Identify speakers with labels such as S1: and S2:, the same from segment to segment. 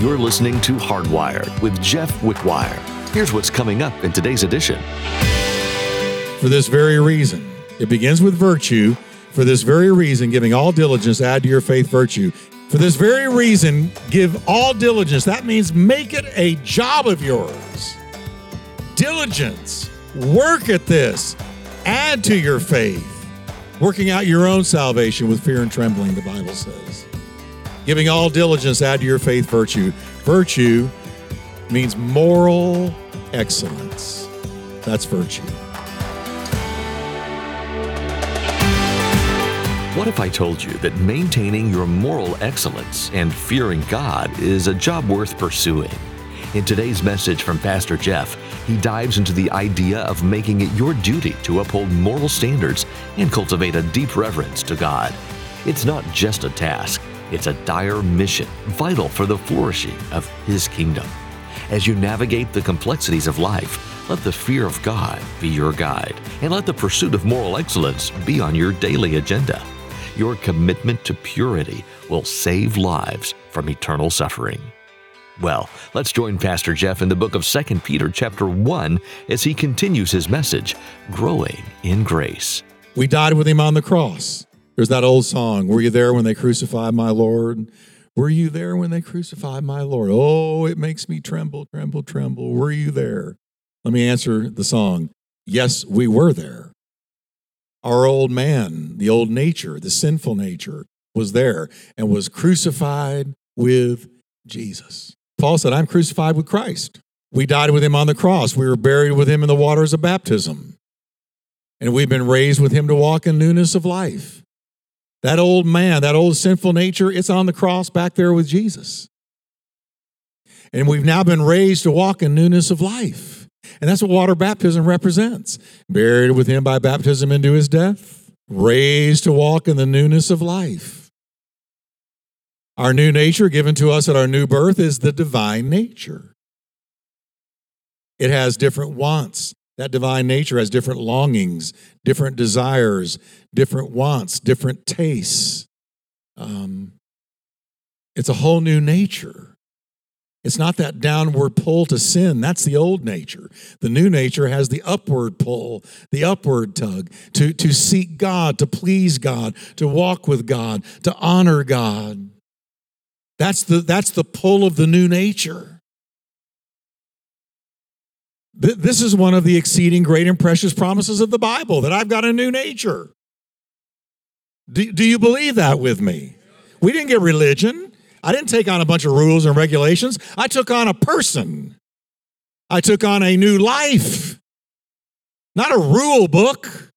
S1: You're listening to Hardwired with Jeff Wickwire. Here's what's coming up in today's edition.
S2: For this very reason, it begins with virtue. For this very reason, giving all diligence, add to your faith virtue. For this very reason, give all diligence. That means make it a job of yours. Diligence. Work at this. Add to your faith. Working out your own salvation with fear and trembling, the Bible says. Giving all diligence, add to your faith virtue. Virtue means moral excellence. That's virtue.
S1: What if I told you that maintaining your moral excellence and fearing God is a job worth pursuing? In today's message from Pastor Jeff, he dives into the idea of making it your duty to uphold moral standards and cultivate a deep reverence to God. It's not just a task, it's a dire mission, vital for the flourishing of His kingdom. As you navigate the complexities of life, let the fear of God be your guide, and let the pursuit of moral excellence be on your daily agenda. Your commitment to purity will save lives from eternal suffering. Well, let's join Pastor Jeff in the book of 2 Peter chapter 1 as he continues his message, Growing in Grace.
S2: We died with Him on the cross. There's that old song, were you there when they crucified my Lord? Were you there when they crucified my Lord? Oh, it makes me tremble, tremble, tremble. Were you there? Let me answer the song. Yes, we were there. Our old man, the old nature, the sinful nature, was there and was crucified with Jesus. Paul said, I'm crucified with Christ. We died with Him on the cross. We were buried with Him in the waters of baptism. And we've been raised with Him to walk in newness of life. That old man, that old sinful nature, it's on the cross back there with Jesus. And we've now been raised to walk in newness of life. And that's what water baptism represents. Buried with Him by baptism into His death, raised to walk in the newness of life. Our new nature given to us at our new birth is the divine nature. It has different wants. That divine nature has different longings, different desires, different wants, different tastes. It's a whole new nature. It's not that downward pull to sin. That's the old nature. The new nature has the upward pull, the upward tug, to seek God, to please God, to walk with God, to honor God. That's the pull of the new nature. This is one of the exceeding great and precious promises of the Bible, that I've got a new nature. Do you believe that with me? We didn't get religion. I didn't take on a bunch of rules and regulations. I took on a person. I took on a new life, not a rule book.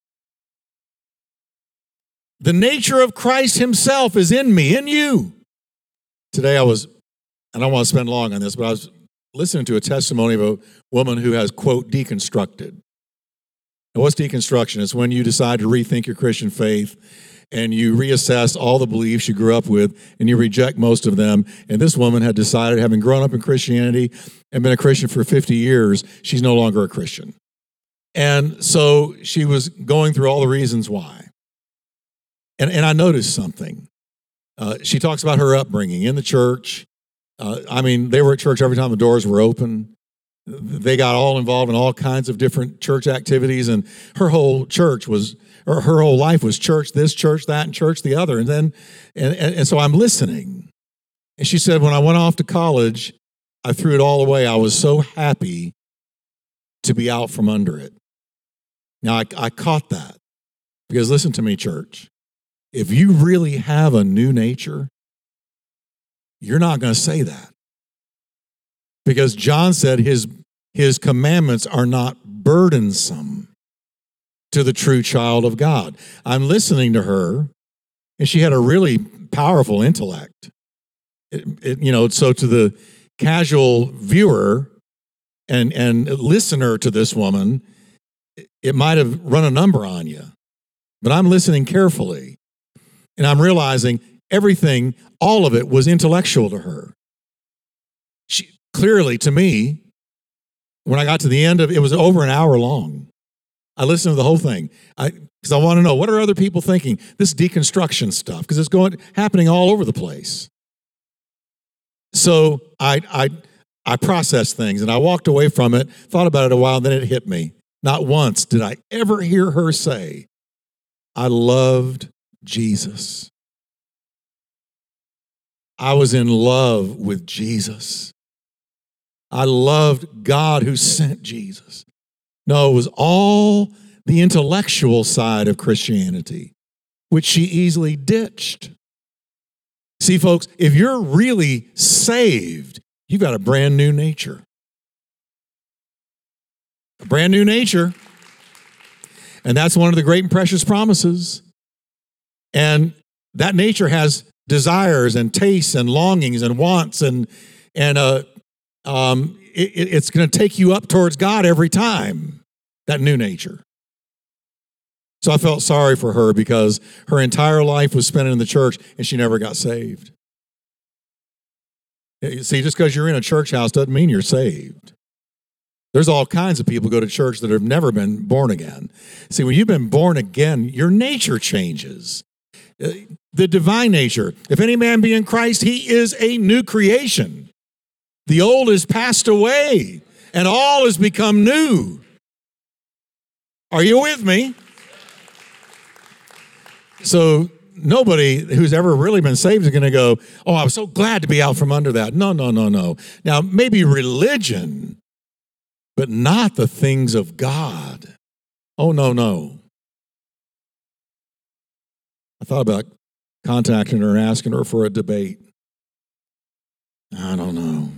S2: The nature of Christ Himself is in me, in you. Today I don't want to spend long on this, but I was listening to a testimony of a woman who has, quote, deconstructed. And what's deconstruction? It's when you decide to rethink your Christian faith and you reassess all the beliefs you grew up with, and you reject most of them. And this woman had decided, having grown up in Christianity and been a Christian for 50 years, she's no longer a Christian. And so she was going through all the reasons why. And I noticed something. She talks about her upbringing in the church. They were at church every time the doors were open. They got all involved in all kinds of different church activities, and her whole life was church this, church that, and church the other. And so I'm listening. And she said, when I went off to college, I threw it all away. I was so happy to be out from under it. Now, I caught that. Because listen to me, church. If you really have a new nature, you're not going to say that. Because John said his commandments are not burdensome to the true child of God. I'm listening to her, and she had a really powerful intellect. So to the casual viewer and listener to this woman, it might have run a number on you. But I'm listening carefully, and I'm realizing everything, all of it was intellectual to her. She, clearly, to me, when I got to the end of it, was over an hour long. I listened to the whole thing because I want to know, what are other people thinking? This deconstruction stuff, because it's happening all over the place. So I processed things and I walked away from it, thought about it a while, and then it hit me. Not once did I ever hear her say, I loved Jesus. I was in love with Jesus. I loved God who sent Jesus. No, it was all the intellectual side of Christianity, which she easily ditched. See, folks, if you're really saved, you've got a brand new nature. A brand new nature. And that's one of the great and precious promises. And that nature has desires and tastes and longings and wants, and it's going to take you up towards God every time, that new nature. So I felt sorry for her because her entire life was spent in the church and she never got saved. See, just because you're in a church house doesn't mean you're saved. There's all kinds of people who go to church that have never been born again. See, when you've been born again, your nature changes. The divine nature. If any man be in Christ, he is a new creation. The old is passed away and all has become new. Are you with me? So nobody who's ever really been saved is going to go, oh, I'm so glad to be out from under that. No. Now, maybe religion, but not the things of God. Oh, no. I thought about contacting her and asking her for a debate. I don't know.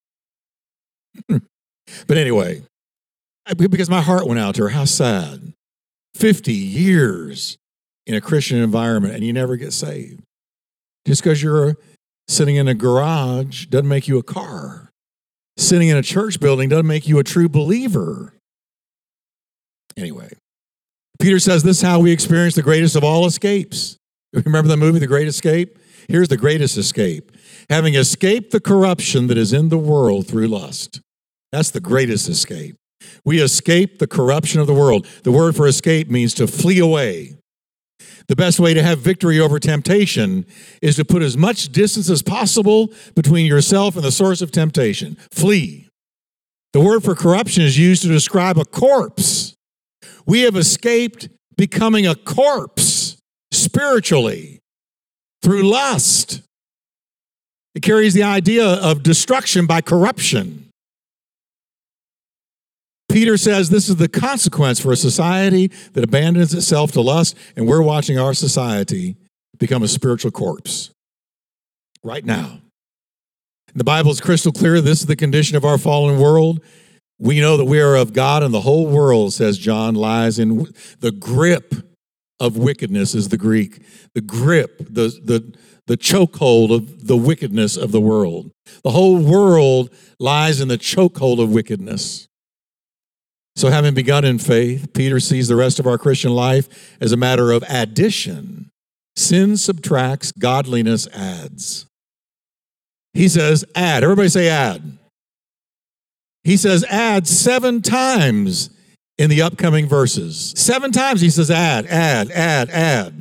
S2: But anyway, because my heart went out to her. How sad. 50 years in a Christian environment and you never get saved. Just because you're sitting in a garage doesn't make you a car. Sitting in a church building doesn't make you a true believer. Anyway, Peter says this is how we experience the greatest of all escapes. Remember the movie, The Great Escape? Here's the greatest escape. Having escaped the corruption that is in the world through lust. That's the greatest escape. We escape the corruption of the world. The word for escape means to flee away. The best way to have victory over temptation is to put as much distance as possible between yourself and the source of temptation. Flee. The word for corruption is used to describe a corpse. We have escaped becoming a corpse spiritually through lust. It carries the idea of destruction by corruption. Peter says this is the consequence for a society that abandons itself to lust, and we're watching our society become a spiritual corpse right now. The Bible is crystal clear. This is the condition of our fallen world. We know that we are of God, and the whole world, says John, lies in the grip of wickedness, is the Greek. The grip, the chokehold of the wickedness of the world. The whole world lies in the chokehold of wickedness. So having begun in faith, Peter sees the rest of our Christian life as a matter of addition. Sin subtracts, godliness adds. He says add. Everybody say add. He says add 7 times in the upcoming verses. 7 times he says add.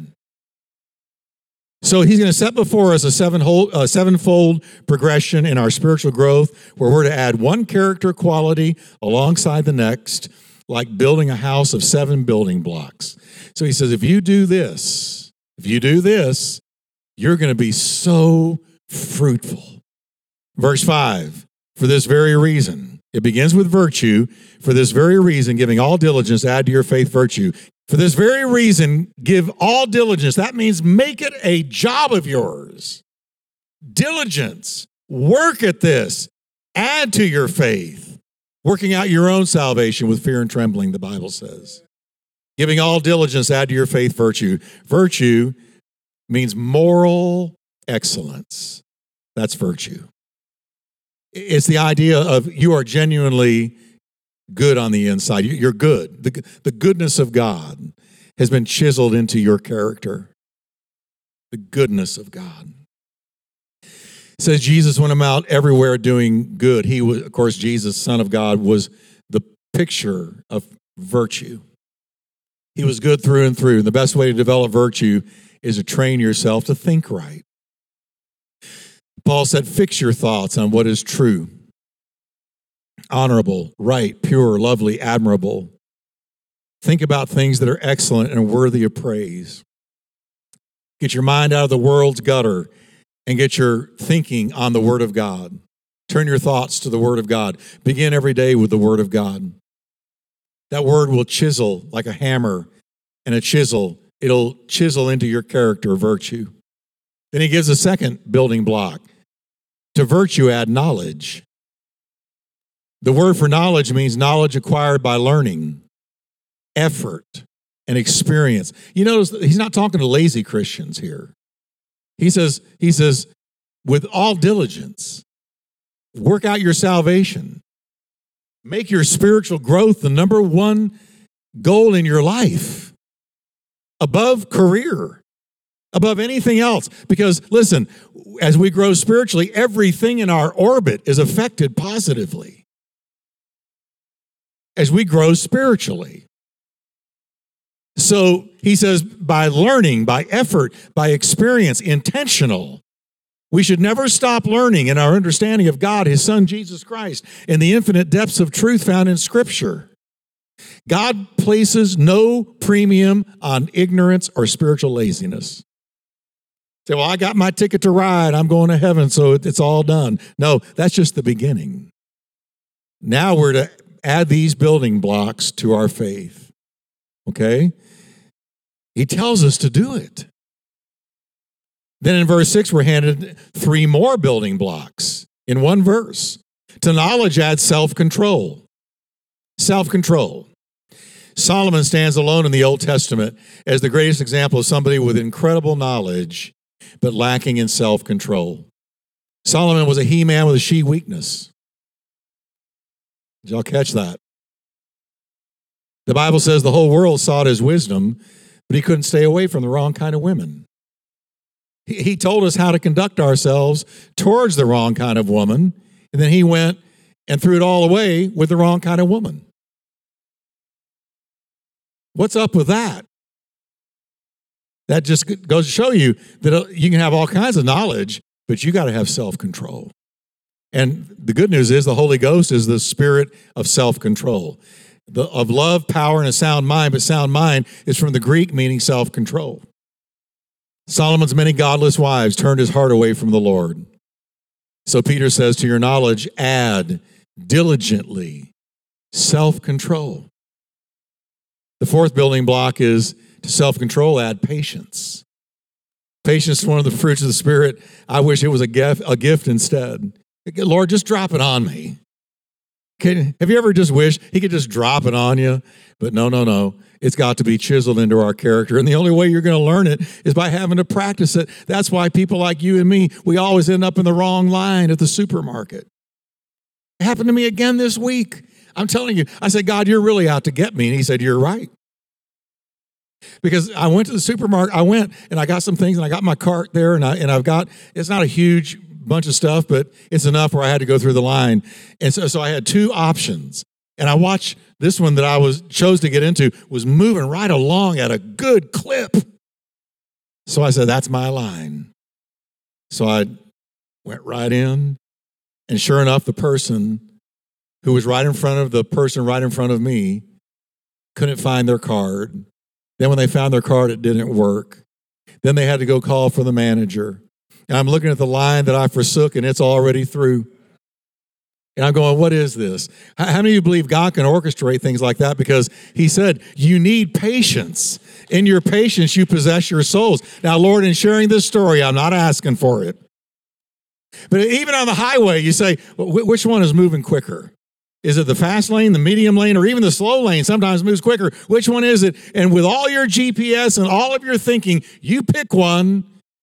S2: So he's going to set before us a sevenfold progression in our spiritual growth where we're to add one character quality alongside the next, like building a house of 7 building blocks. So he says, if you do this, you're going to be so fruitful. Verse 5, for this very reason, it begins with virtue. For this very reason, giving all diligence, add to your faith virtue. For this very reason, give all diligence. That means make it a job of yours. Diligence. Work at this. Add to your faith. Working out your own salvation with fear and trembling, the Bible says. Giving all diligence, add to your faith virtue. Virtue means moral excellence. That's virtue. It's the idea of you are genuinely good on the inside. You're good. The goodness of God has been chiseled into your character. The goodness of God. It says Jesus went about everywhere doing good. He was, of course, Jesus, Son of God, was the picture of virtue. He was good through and through. The best way to develop virtue is to train yourself to think right. Paul said, fix your thoughts on what is true, honorable, right, pure, lovely, admirable. Think about things that are excellent and worthy of praise. Get your mind out of the world's gutter and get your thinking on the Word of God. Turn your thoughts to the Word of God. Begin every day with the Word of God. That Word will chisel like a hammer and a chisel. It'll chisel into your character virtue. Then he gives a second building block. To virtue add knowledge. The word for knowledge means knowledge acquired by learning, effort, and experience. You notice he's not talking to lazy Christians here. He says, with all diligence, work out your salvation. Make your spiritual growth the number one goal in your life, above career, above anything else. Because listen, as we grow spiritually, everything in our orbit is affected positively. As we grow spiritually. So he says, by learning, by effort, by experience, intentional. We should never stop learning in our understanding of God, His Son, Jesus Christ, and the infinite depths of truth found in Scripture. God places no premium on ignorance or spiritual laziness. Say, well, I got my ticket to ride. I'm going to heaven, so it's all done. No, that's just the beginning. Now we're to add these building blocks to our faith. Okay? He tells us to do it. Then in verse 6, we're handed 3 more building blocks in one verse. To knowledge add self-control. Self-control. Solomon stands alone in the Old Testament as the greatest example of somebody with incredible knowledge, but lacking in self-control. Solomon was a he-man with a she weakness. Did y'all catch that? The Bible says the whole world sought his wisdom, but he couldn't stay away from the wrong kind of women. He told us how to conduct ourselves towards the wrong kind of woman, and then he went and threw it all away with the wrong kind of woman. What's up with that? That just goes to show you that you can have all kinds of knowledge, but you got to have self-control. And the good news is the Holy Ghost is the spirit of self-control, of love, power, and a sound mind, but sound mind is from the Greek meaning self-control. Solomon's many godless wives turned his heart away from the Lord. So Peter says, to your knowledge, add diligently self-control. The fourth building block is to self-control, add patience. Patience is one of the fruits of the Spirit. I wish it was a gift instead. Lord, just drop it on me. Have you ever just wished he could just drop it on you? But no. It's got to be chiseled into our character. And the only way you're going to learn it is by having to practice it. That's why people like you and me, we always end up in the wrong line at the supermarket. It happened to me again this week. I'm telling you, I said, God, you're really out to get me. And he said, you're right. Because I went to the supermarket, I went and I got some things and I got my cart there and I've got, it's not a huge bunch of stuff, but it's enough where I had to go through the line. And so I had 2 options. And I watched this one that I chose to get into was moving right along at a good clip. So I said, that's my line. So I went right in. And sure enough, the person who was right in front of the person right in front of me couldn't find their card. Then when they found their card, it didn't work. Then they had to go call for the manager. And I'm looking at the line that I forsook, and it's already through. And I'm going, what is this? How many of you believe God can orchestrate things like that? Because he said, you need patience. In your patience, you possess your souls. Now, Lord, in sharing this story, I'm not asking for it. But even on the highway, you say, which one is moving quicker? Is it the fast lane, the medium lane, or even the slow lane sometimes moves quicker? Which one is it? And with all your GPS and all of your thinking, you pick one.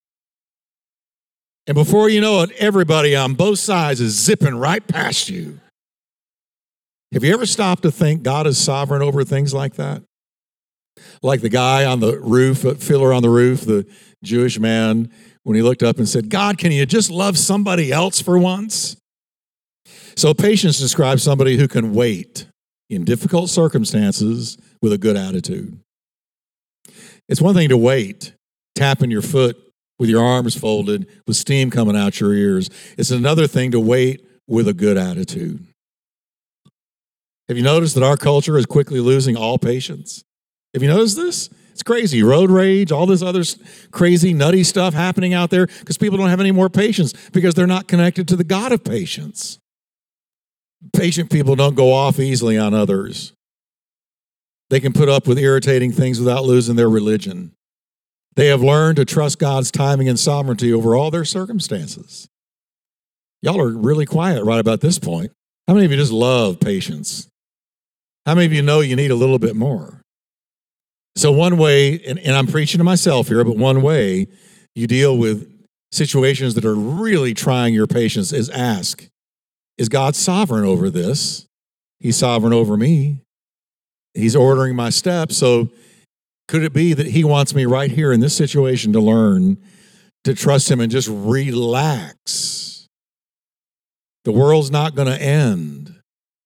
S2: And before you know it, everybody on both sides is zipping right past you. Have you ever stopped to think God is sovereign over things like that? Like the guy on the roof, fiddler on the roof, the Jewish man, when he looked up and said, God, can you just love somebody else for once? So patience describes somebody who can wait in difficult circumstances with a good attitude. It's one thing to wait, tapping your foot with your arms folded, with steam coming out your ears. It's another thing to wait with a good attitude. Have you noticed that our culture is quickly losing all patience? Have you noticed this? It's crazy. Road rage, all this other crazy, nutty stuff happening out there because people don't have any more patience because they're not connected to the God of patience. Patient people don't go off easily on others. They can put up with irritating things without losing their religion. They have learned to trust God's timing and sovereignty over all their circumstances. Y'all are really quiet right about this point. How many of you just love patience? How many of you know you need a little bit more? So one way, and I'm preaching to myself here, but one way you deal with situations that are really trying your patience is ask, is God sovereign over this? He's sovereign over me. He's ordering my steps. So could it be that he wants me right here in this situation to learn to trust him and just relax? The world's not going to end.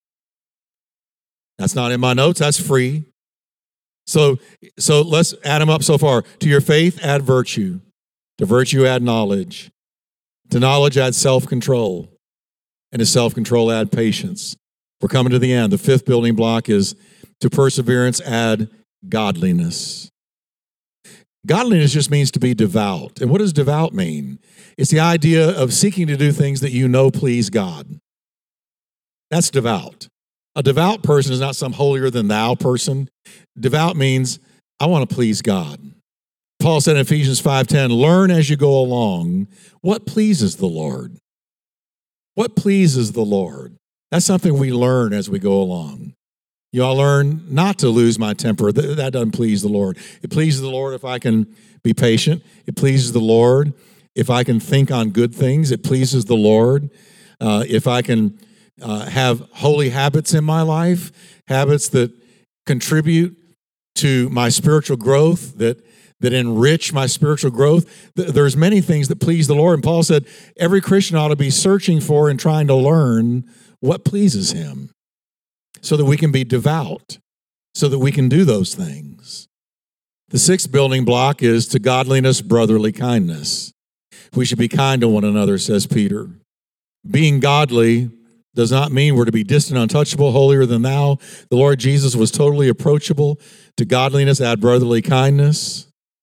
S2: That's not in my notes. That's free. So let's add them up so far. To your faith, add virtue. To virtue, add knowledge. To knowledge, add self-control. And to self-control, add patience. We're coming to the end. The fifth building block is to perseverance, add godliness. Godliness just means to be devout. And what does devout mean? It's the idea of seeking to do things that you know please God. That's devout. A devout person is not some holier than thou person. Devout means I want to please God. Paul said in Ephesians 5:10, learn as you go along what pleases the Lord. What pleases the Lord? That's something we learn as we go along. I'll learn not to lose my temper. That doesn't please the Lord. It pleases the Lord if I can be patient. It pleases the Lord if I can think on good things. It pleases the Lord if I can have holy habits in my life, habits that contribute to my spiritual growth, that enrich my spiritual growth. There's many things that please the Lord. And Paul said every Christian ought to be searching for and trying to learn what pleases him so that we can be devout, so that we can do those things. The sixth building block is to godliness, brotherly kindness. We should be kind to one another, says Peter. Being godly does not mean we're to be distant, untouchable, holier than thou. The Lord Jesus was totally approachable. To godliness, add brotherly kindness.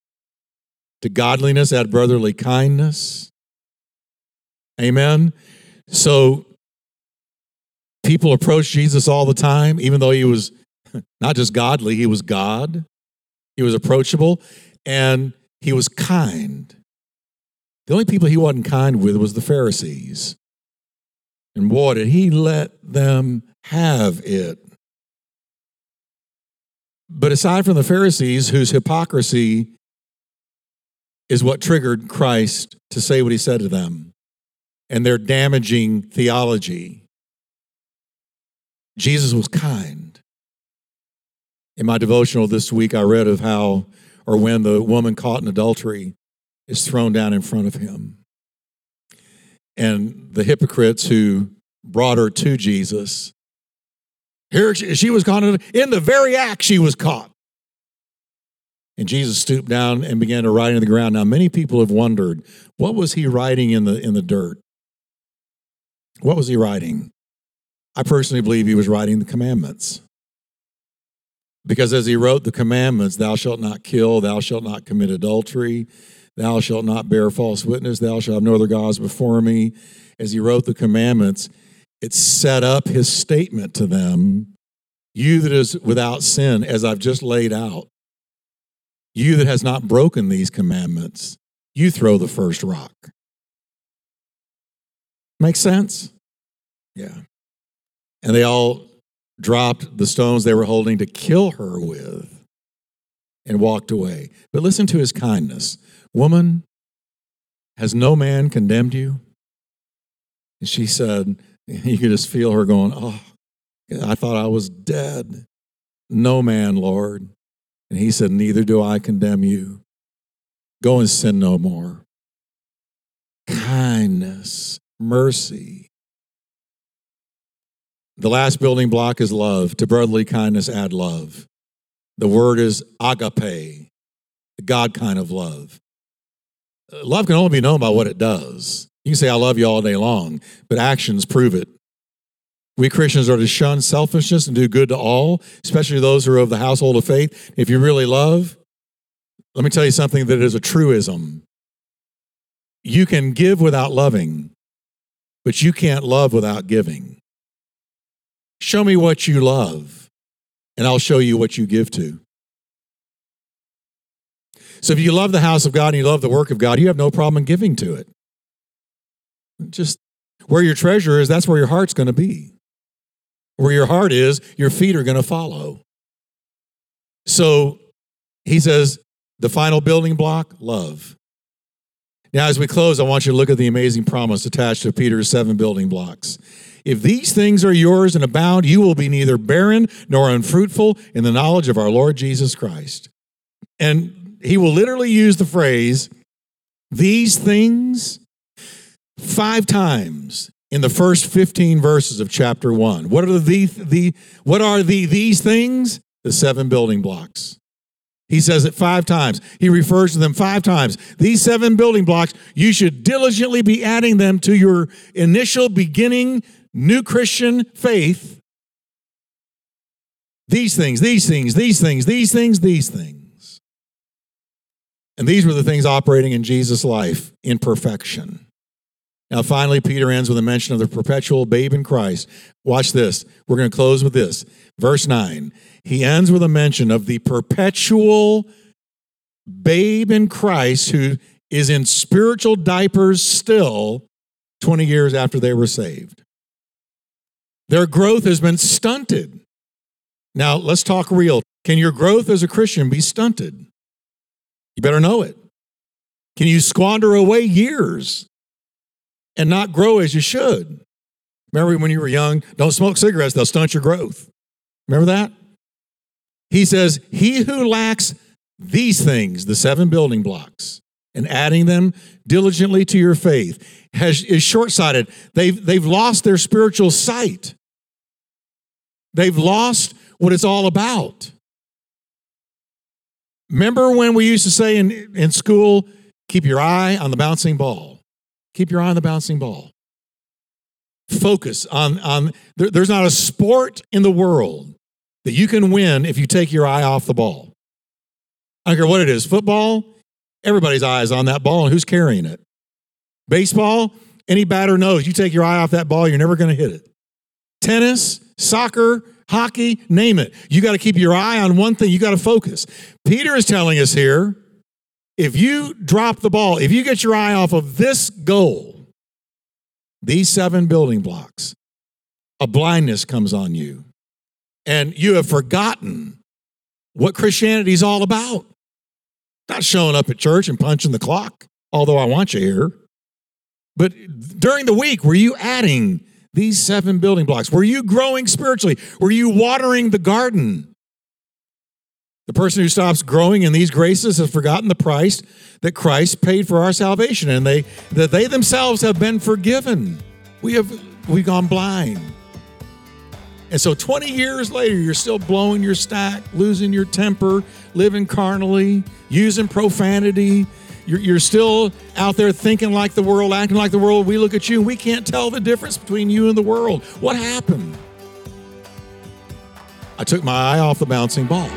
S2: To godliness, add brotherly kindness. Amen. So people approached Jesus all the time, even though he was not just godly, he was God. He was approachable, and he was kind. The only people he wasn't kind with was the Pharisees. And boy, did he let them have it. But aside from the Pharisees, whose hypocrisy is what triggered Christ to say what he said to them, and their damaging theology, Jesus was kind. In my devotional this week, I read of how or when the woman caught in adultery is thrown down in front of him. And the hypocrites who brought her to Jesus, here she was caught in the very act she was caught. And Jesus stooped down and began to write in the ground. Now, many people have wondered, what was he writing in the dirt? What was he writing? I personally believe he was writing the commandments. Because as he wrote the commandments, thou shalt not kill, thou shalt not commit adultery, thou shalt not bear false witness, thou shalt have no other gods before me. As he wrote the commandments, it set up his statement to them, you that is without sin, as I've just laid out, you that has not broken these commandments, you throw the first rock. Make sense? Yeah. And they all dropped the stones they were holding to kill her with and walked away. But listen to his kindness. Woman, has no man condemned you? And she said, you could just feel her going, oh, I thought I was dead. No man, Lord. And he said, neither do I condemn you. Go and sin no more. Kindness, mercy. The last building block is love. To brotherly kindness, add love. The word is agape, the God kind of love. Love can only be known by what it does. You can say, I love you all day long, but actions prove it. We Christians are to shun selfishness and do good to all, especially those who are of the household of faith. If you really love, let me tell you something that is a truism. You can give without loving, but you can't love without giving. Show me what you love, and I'll show you what you give to. So if you love the house of God and you love the work of God, you have no problem in giving to it. Just where your treasure is, that's where your heart's going to be. Where your heart is, your feet are going to follow. So he says, the final building block, love. Now, as we close, I want you to look at the amazing promise attached to Peter's 7 building blocks. If these things are yours and abound, you will be neither barren nor unfruitful in the knowledge of our Lord Jesus Christ. And he will literally use the phrase, these things, 5 times in the first 15 verses of chapter 1. What are these things? The 7 building blocks. He says it 5 times. He refers to them 5 times. These 7 building blocks, you should diligently be adding them to your initial beginning new Christian faith. These things, these things, these things, these things, these things. And these were the things operating in Jesus' life in perfection. Now, finally, Peter ends with a mention of the perpetual babe in Christ. Watch this. We're going to close with this. Verse 9. He ends with a mention of the perpetual babe in Christ who is in spiritual diapers still 20 years after they were saved. Their growth has been stunted. Now, let's talk real. Can your growth as a Christian be stunted? You better know it. Can you squander away years and not grow as you should? Remember when you were young, don't smoke cigarettes, they'll stunt your growth. Remember that? He says, he who lacks these things, the 7 building blocks, and adding them diligently to your faith, is short-sighted. They've lost their spiritual sight. They've lost what it's all about. Remember when we used to say in school, keep your eye on the bouncing ball. Keep your eye on the bouncing ball. Focus on there's not a sport in the world that you can win if you take your eye off the ball. I don't care what it is. Football, everybody's eye is on that ball, and who's carrying it? Baseball, any batter knows you take your eye off that ball, you're never going to hit it. Tennis, soccer, hockey, name it. You got to keep your eye on one thing. You got to focus. Peter is telling us here, if you drop the ball, if you get your eye off of this goal, these 7 building blocks, a blindness comes on you. And you have forgotten what Christianity is all about. Not showing up at church and punching the clock, although I want you here. But during the week, were you adding these 7 building blocks? Were you growing spiritually? Were you watering the garden? The person who stops growing in these graces has forgotten the price that Christ paid for our salvation, and that they themselves have been forgiven. We've gone blind. And so 20 years later, you're still blowing your stack, losing your temper, living carnally, using profanity. You're still out there thinking like the world, acting like the world. We look at you and we can't tell the difference between you and the world. What happened? I took my eye off the bouncing ball.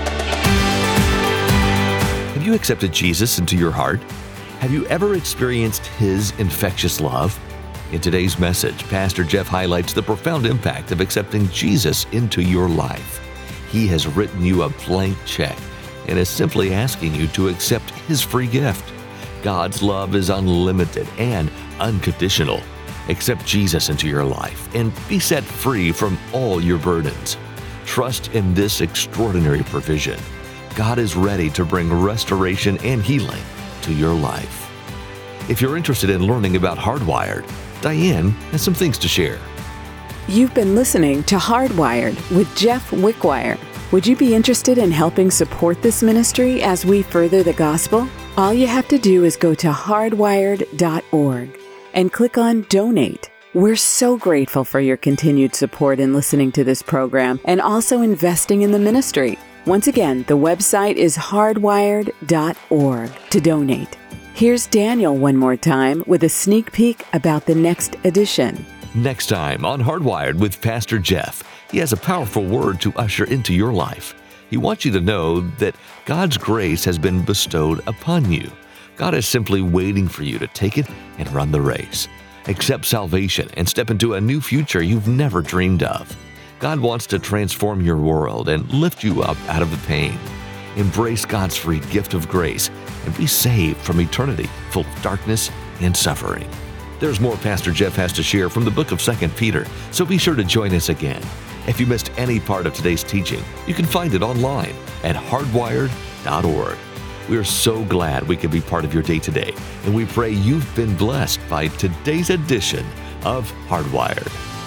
S1: Have you accepted Jesus into your heart? Have you ever experienced His infectious love? In today's message, Pastor Jeff highlights the profound impact of accepting Jesus into your life. He has written you a blank check and is simply asking you to accept His free gift. God's love is unlimited and unconditional. Accept Jesus into your life and be set free from all your burdens. Trust in this extraordinary provision. God is ready to bring restoration and healing to your life. If you're interested in learning about Hardwired, Diane has some things to share.
S3: You've been listening to Hardwired with Jeff Wickwire. Would you be interested in helping support this ministry as we further the gospel? All you have to do is go to hardwired.org and click on Donate. We're so grateful for your continued support in listening to this program and also investing in the ministry. Once again, the website is hardwired.org to donate. Here's Daniel one more time with a sneak peek about the next edition.
S1: Next time on Hardwired with Pastor Jeff, he has a powerful word to usher into your life. He wants you to know that God's grace has been bestowed upon you. God is simply waiting for you to take it and run the race. Accept salvation and step into a new future you've never dreamed of. God wants to transform your world and lift you up out of the pain. Embrace God's free gift of grace and be saved from eternity full of darkness and suffering. There's more Pastor Jeff has to share from the book of 2 Peter, so be sure to join us again. If you missed any part of today's teaching, you can find it online at hardwired.org. We are so glad we could be part of your day today, and we pray you've been blessed by today's edition of Hardwired.